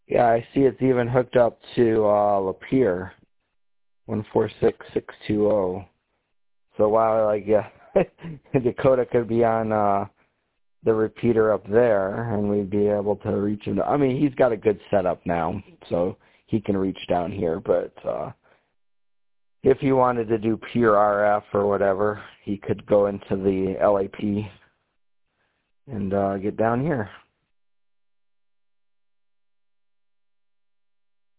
Yeah, I see it's even hooked up to Lapeer 146620. So while like yeah, Dakota could be on the repeater up there, and we'd be able to reach him. I mean, he's got a good setup now, so he can reach down here. But if he wanted to do pure RF or whatever, he could go into the LAP and get down here.